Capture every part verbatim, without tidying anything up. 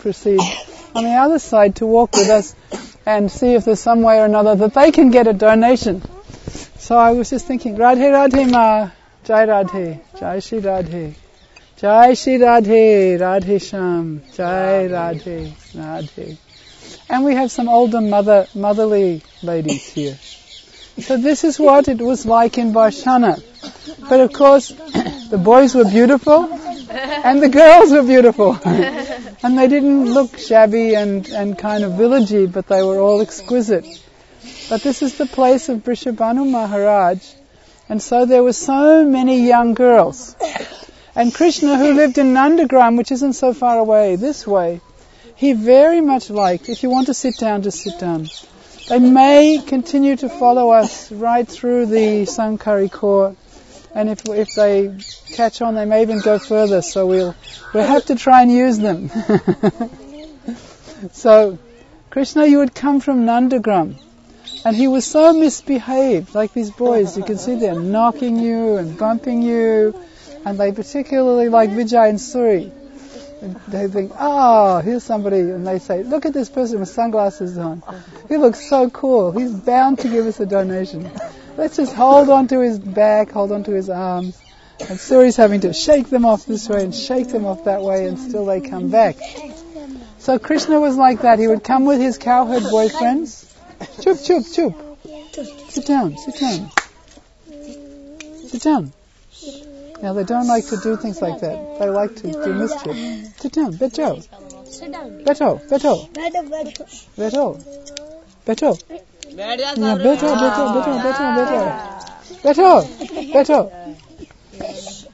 proceed on the other side to walk with us and see if there's some way or another that they can get a donation. So I was just thinking, Radhe Radhe Ma, Jai Radhe, Jai Shri Radhe, Jai Shri Radhe, Radhe Sham, Jai Radhe, Radhe. And we have some older mother, motherly ladies here. So this is what it was like in Varshana. But of course, the boys were beautiful and the girls were beautiful. And they didn't look shabby and, and kind of villagey, but they were all exquisite. But this is the place of Vrishabhanu Maharaj. And so there were so many young girls. And Krishna, who lived in Nandagram, which isn't so far away, this way, he very much liked, if you want to sit down, just sit down. They may continue to follow us right through the Sankari Corps, and if if they catch on, they may even go further. So we'll we'll have to try and use them. So Krishna, you would come from Nandagram, and he was so misbehaved, like these boys. You can see they're knocking you and bumping you, and they particularly like Vijay and Suri. They think, oh, here's somebody, and they say, look at this person with sunglasses on. He looks so cool. He's bound to give us a donation. Let's just hold on to his back, hold on to his arms. And Suri's having to shake them off this way and shake them off that way, and still they come back. So Krishna was like that. He would come with his cowherd boyfriends. Chup, chup, chup. Sit down, sit down. Sit down. Now they don't like to do things like that. They like to do mischief. Sit down, beto. Beto, beto. Beto. Beto. Yeah, beto, beto, beto, beto, beto. Beto, beto.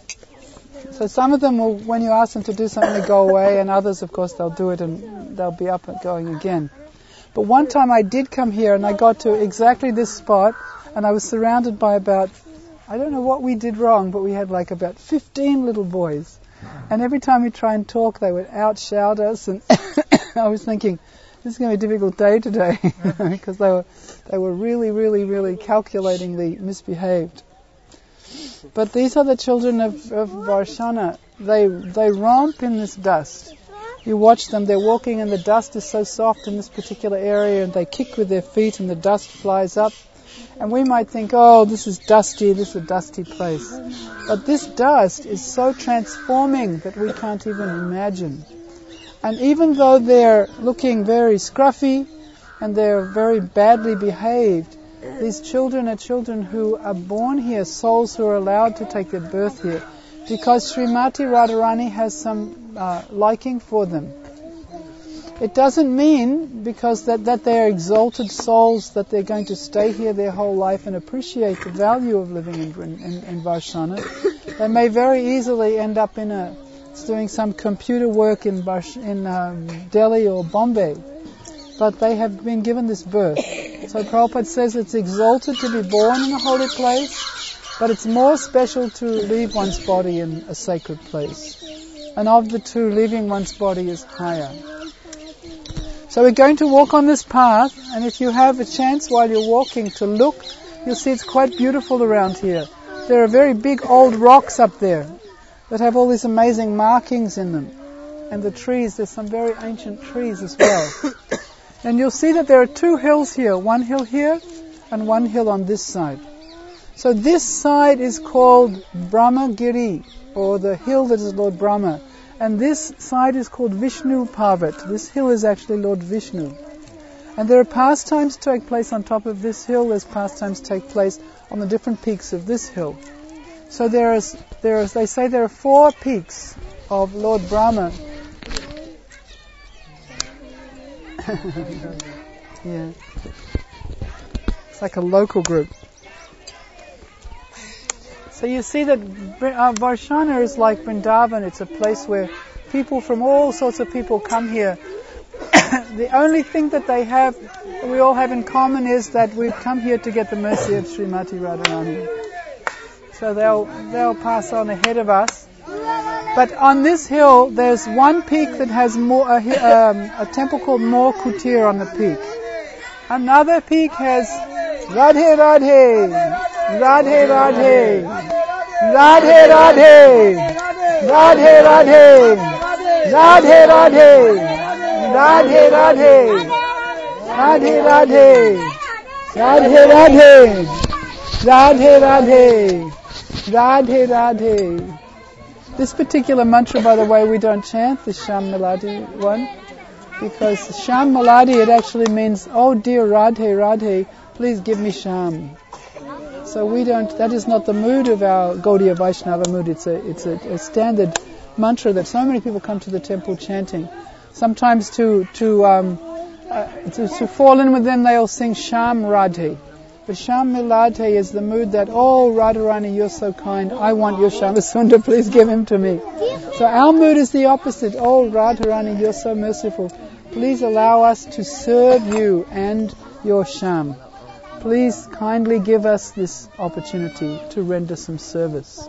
So some of them will, when you ask them to do something, they go away, and others, of course, they'll do it and they'll be up and going again. But one time I did come here and I got to exactly this spot, and I was surrounded by about, I don't know what we did wrong, but we had like about fifteen little boys. And every time we try and talk, they would outshout us, and I was thinking, this is going to be a difficult day today, because they were they were really, really, really calculatingly misbehaved. But these are the children of, of Varshana. They they romp in this dust. You watch them, they're walking and the dust is so soft in this particular area, and they kick with their feet and the dust flies up. And we might think, oh, this is dusty, this is a dusty place. But this dust is so transforming that we can't even imagine. And even though they're looking very scruffy and they're very badly behaved, these children are children who are born here, souls who are allowed to take their birth here, because Srimati Radharani has some uh, liking for them. It doesn't mean because that, that they're exalted souls that they're going to stay here their whole life and appreciate the value of living in, in, in Varshana. They may very easily end up in a doing some computer work in, Varsh, in um, Delhi or Bombay, but they have been given this birth. So Prabhupada says it's exalted to be born in a holy place, but it's more special to leave one's body in a sacred place. And of the two, leaving one's body is higher. So we're going to walk on this path, and if you have a chance while you're walking to look, you'll see it's quite beautiful around here. There are very big old rocks up there that have all these amazing markings in them. And the trees, there's some very ancient trees as well. And you'll see that there are two hills here, one hill here and one hill on this side. So this side is called Brahmagiri, or the hill that is Lord Brahma. And this side is called Vishnu Parvat. This hill is actually Lord Vishnu. And there are pastimes take place on top of this hill. There's pastimes take place on the different peaks of this hill. So there is, there is, they say there are four peaks of Lord Brahma. Yeah. It's like a local group. So you see that uh, Varshana is like Vrindavan. It's a place where people from all sorts of people come here. The only thing that they have, that we all have in common, is that we've come here to get the mercy of Srimati Radharani. So they'll they'll pass on ahead of us. But on this hill, there's one peak that has more, a, um, a temple called Mor Kutir on the peak. Another peak has Radhe Radhe, Radhe Radhe, Radhe Radhe, Radhe Radhe, Radhe Radhe, Radhe Radhe, Radhe Radhe, Radhe Radhe, Radhe Radhe, Radhe Radhe. This particular mantra, by the way, we don't chant, the Sham Meladi one, because Sham Meladi, it actually means, oh dear Radhe, Radhe, please give me Sham. So we don't, that is not the mood of our Gaudiya Vaishnava mood. It's a, it's a, a standard mantra that so many people come to the temple chanting. Sometimes to, to, um, uh, to, to fall in with them, they'll sing Sham Radhe. But Sham Meladi is the mood that, oh Radharani, you're so kind, I want your Shamasundar, please give him to me. So our mood is the opposite. Oh Radharani, you're so merciful, please allow us to serve you and your Sham. Please kindly give us this opportunity to render some service.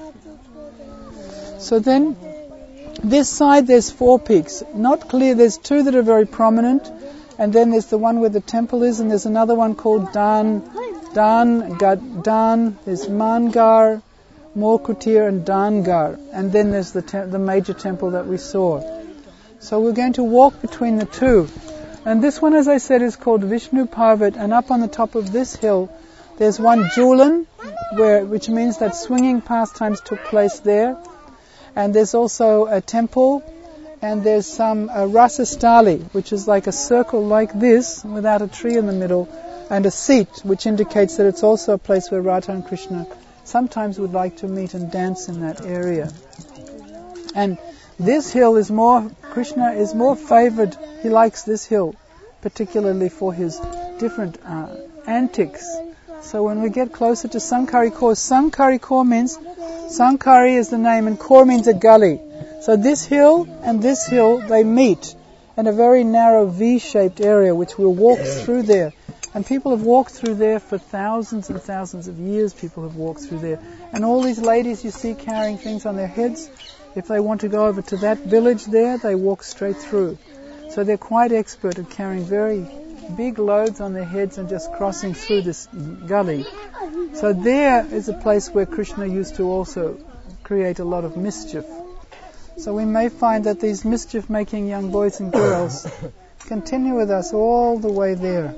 So then, this side there's four peaks. Not clear, there's two that are very prominent, and then there's the one where the temple is, and there's another one called Dan, Dan, Gad, Dan, there's Mangar, Morkutir and Dangar, and then there's the, te- the major temple that we saw. So we're going to walk between the two. And this one, as I said, is called Vishnu Parvat, and up on the top of this hill, there's one Julan, where, which means that swinging pastimes took place there. And there's also a temple, and there's some uh, Rasastali, which is like a circle like this, without a tree in the middle, and a seat, which indicates that it's also a place where Radha and Krishna sometimes would like to meet and dance in that area. And this hill is more, Krishna is more favored, he likes this hill, particularly for his different uh, antics. So when we get closer to Sankari Kaur, Sankari Kaur means, Sankari is the name and Kaur means a gully. So this hill and this hill, they meet in a very narrow V-shaped area which we'll walk through there. And people have walked through there for thousands and thousands of years, people have walked through there. And all these ladies you see carrying things on their heads, if they want to go over to that village there, they walk straight through. So they're quite expert at carrying very big loads on their heads and just crossing through this gully. So there is a place where Krishna used to also create a lot of mischief. So we may find that these mischief-making young boys and girls continue with us all the way there.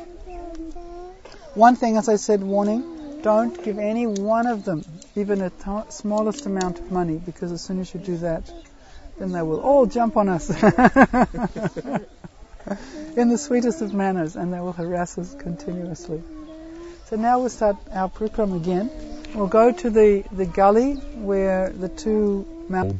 One thing, as I said, warning, don't give any one of them even a t- smallest amount of money, because as soon as you do that, then they will all jump on us in the sweetest of manners, and they will harass us continuously. So now we'll start our program again. We'll go to the, the gully where the two mountains